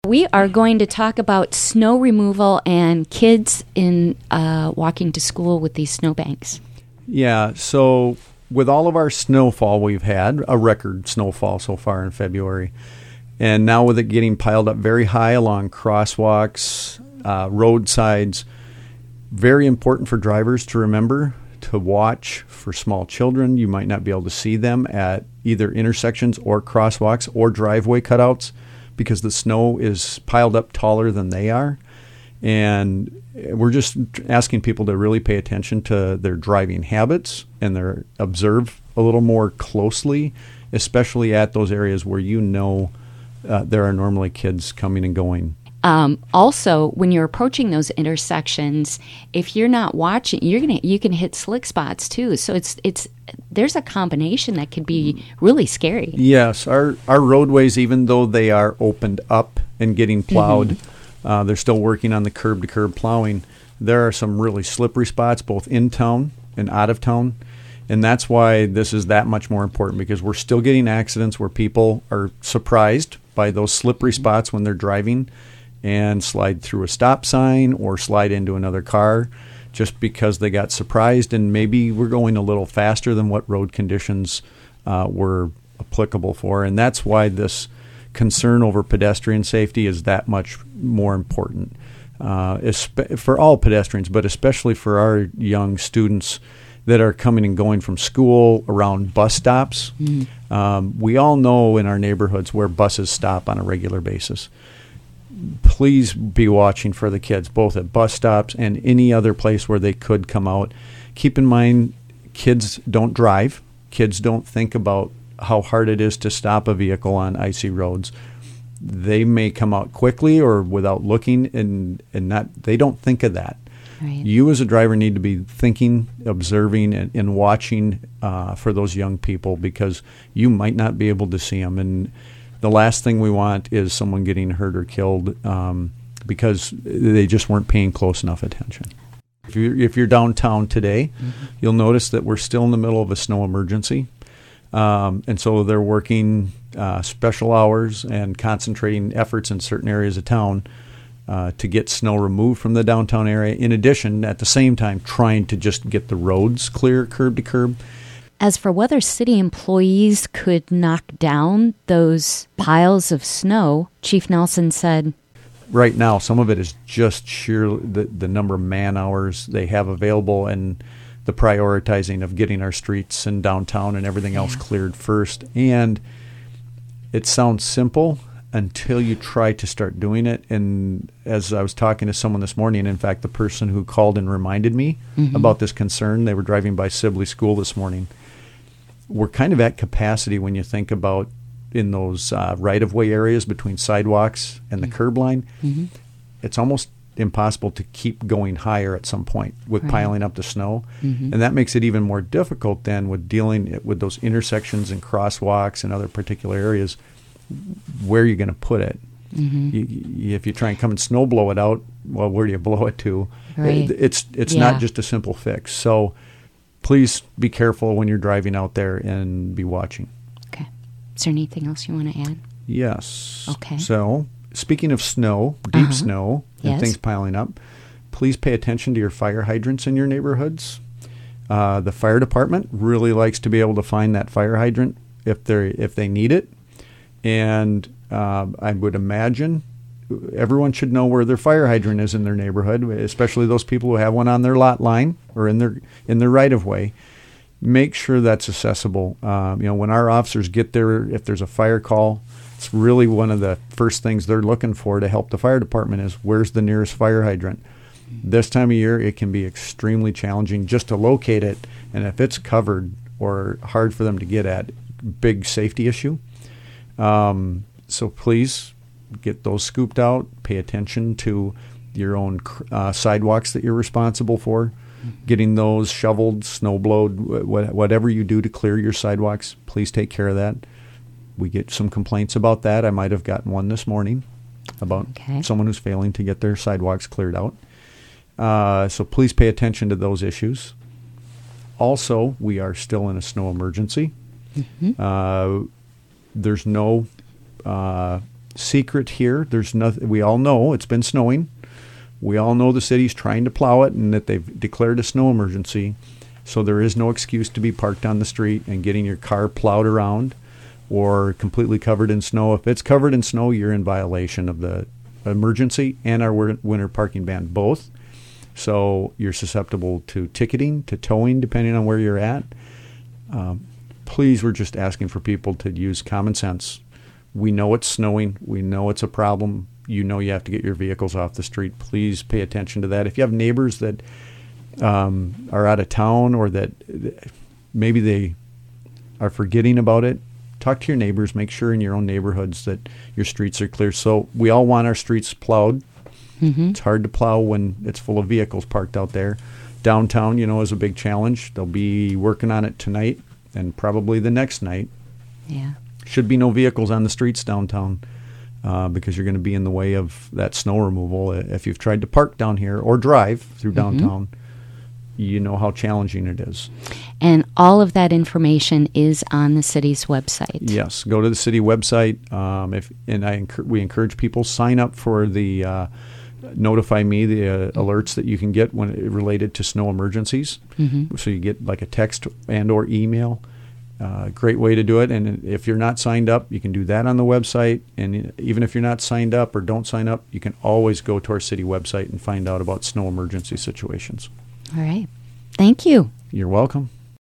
We are going to talk about snow removal and kids in walking to school with these snowbanks. Yeah, so with all of our snowfall we've had, a record snowfall so far in February, and now with it getting piled up very high along crosswalks, roadsides, very important for drivers to remember to watch for small children. You might not be able to see them at either intersections or crosswalks or driveway cutouts because the snow is piled up taller than they are. And we're just asking people to really pay attention to their driving habits and their observe a little more closely, especially at those areas where there are normally kids coming and going. Also, when you're approaching those intersections, if you're not watching, you can hit slick spots too. So there's a combination that could be really scary. Yes, our roadways, even though they are opened up and getting plowed, they're still working on the curb-to-curb plowing. There are some really slippery spots, both in town and out of town. And that's why this is that much more important, because we're still getting accidents where people are surprised by those slippery spots when they're driving and slide through a stop sign or slide into another car just because they got surprised, and maybe we're going a little faster than what road conditions were applicable for. And that's why this concern over pedestrian safety is that much more important for all pedestrians, but especially for our young students that are coming and going from school, around bus stops. We all know in our neighborhoods where buses stop on a regular basis. Please be watching for the kids, both at bus stops and any other place where they could come out. Keep in mind, kids don't drive. Kids don't think about how hard it is to stop a vehicle on icy roads. They may come out quickly or without looking, and they don't think of that. Right. You as a driver need to be thinking, observing, and watching for those young people, because you might not be able to see them. And the last thing we want is someone getting hurt or killed because they just weren't paying close enough attention. If you're downtown today, you'll notice that we're still in the middle of a snow emergency. And so they're working special hours and concentrating efforts in certain areas of town to get snow removed from the downtown area. In addition, at the same time, trying to just get the roads clear, curb to curb. As for whether city employees could knock down those piles of snow, Chief Nelson said, right now, some of it is just sheer the number of man hours they have available and the prioritizing of getting our streets and downtown and everything else cleared first. And it sounds simple until you try to start doing it. And as I was talking to someone this morning, in fact, the person who called and reminded me about this concern, they were driving by Sibley School this morning. We're kind of at capacity when you think about in those right-of-way areas between sidewalks and the curb line. It's almost impossible to keep going higher at some point with piling up the snow. And that makes it even more difficult then with dealing with those intersections and crosswalks and other particular areas. Where are you going to put it? If you try and come and snow blow it out, well, where do you blow it to? Right. It's not just a simple fix. So please be careful when you're driving out there and be watching. Okay. Is there anything else you want to add? Yes. Okay. So speaking of snow, deep snow, and things piling up, please pay attention to your fire hydrants in your neighborhoods. The fire department really likes to be able to find that fire hydrant if they need it. And I would imagine everyone should know where their fire hydrant is in their neighborhood, especially those people who have one on their lot line or in their right of way. Make sure that's accessible. When our officers get there, if there's a fire call, it's really one of the first things they're looking for to help the fire department is where's the nearest fire hydrant. This time of year, it can be extremely challenging just to locate it, and if it's covered or hard for them to get at, big safety issue. So please get those scooped out. Pay attention to your own sidewalks that you're responsible for. Getting those shoveled, snow blowed, whatever you do to clear your sidewalks, please take care of that. We get some complaints about that. I might have gotten one this morning about someone who's failing to get their sidewalks cleared out. So please pay attention to those issues. Also, we are still in a snow emergency. There's no secret here. There's nothing. We all know it's been snowing. We all know the city's trying to plow it and that they've declared a snow emergency. So there is no excuse to be parked on the street and getting your car plowed around or completely covered in snow. If it's covered in snow, you're in violation of the emergency and our winter parking ban, both. So you're susceptible to ticketing, to towing, depending on where you're at. Please, we're just asking for people to use common sense. We know it's snowing. We know it's a problem. You know you have to get your vehicles off the street. Please pay attention to that. If you have neighbors that are out of town or that maybe they are forgetting about it, talk to your neighbors. Make sure in your own neighborhoods that your streets are clear. So we all want our streets plowed. Mm-hmm. It's hard to plow when it's full of vehicles parked out there. Downtown, is a big challenge. They'll be working on it tonight and probably the next night. Yeah. Should be no vehicles on the streets downtown. Because you're going to be in the way of that snow removal. If you've tried to park down here or drive through downtown, you know how challenging it is. And all of that information is on the city's website. Yes, go to the city website. We encourage people sign up for the Notify Me, the alerts that you can get when related to snow emergencies. Mm-hmm. So you get like a text and or email. Great way to do it. And if you're not signed up, you can do that on the website. And even if you're not signed up or don't sign up, you can always go to our city website and find out about snow emergency situations. All right. Thank you. You're welcome.